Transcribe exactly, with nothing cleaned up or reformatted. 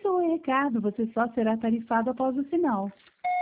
Oi, Ricardo, você só será tarifado após o sinal.